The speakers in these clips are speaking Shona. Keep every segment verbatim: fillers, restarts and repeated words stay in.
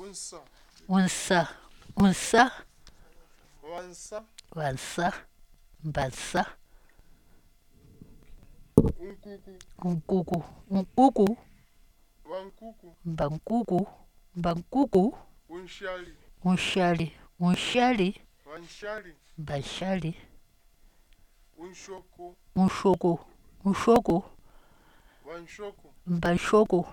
unsa, unsa, unsa, wansa, wansa, mbansa, unkuku, unkuku, unkuku, wankuku, mbankuku, mbankuku, unshali, unshali, unshali, wanshali, mbanshali, unshoko, unshoko, unshoko, wanshoko, mbanshoko,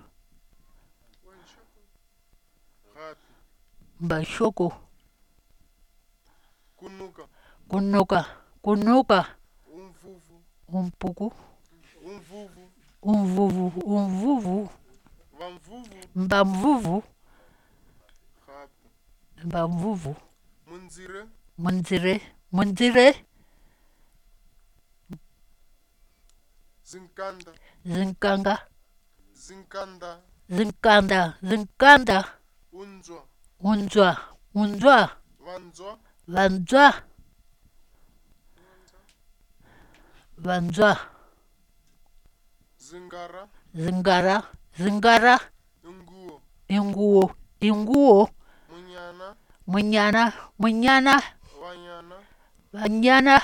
gapi, mbanshoko, kunuka, kunuka, kunuka, umvuvu, umpuku, umvuvu, umvuvu, umvuvu, wamvuvu, mbamvuvu, gapi, mbamvuvu, munzire, munzire, munzire, zinkanda, zinkanga, zinkanda, zinkanda, zinkanda, unzwa, unzwa, unzwa, vanzwa, vanzwa, vanzwa, zingara, zingara, zingara, inguo, inguo, inguo, munyana, munyana, munyana, wanyana, vanyana,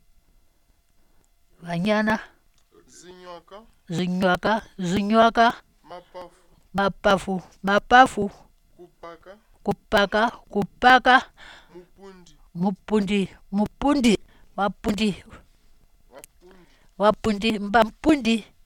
vanyana, zinywaka, zinywaka, zinywaka, mapafu, mapafu, mapafu, kupaka, kupaka, kupaka, mupundi, mupundi, mupundi, wapundi, wapundi, wapundi, mbampundi,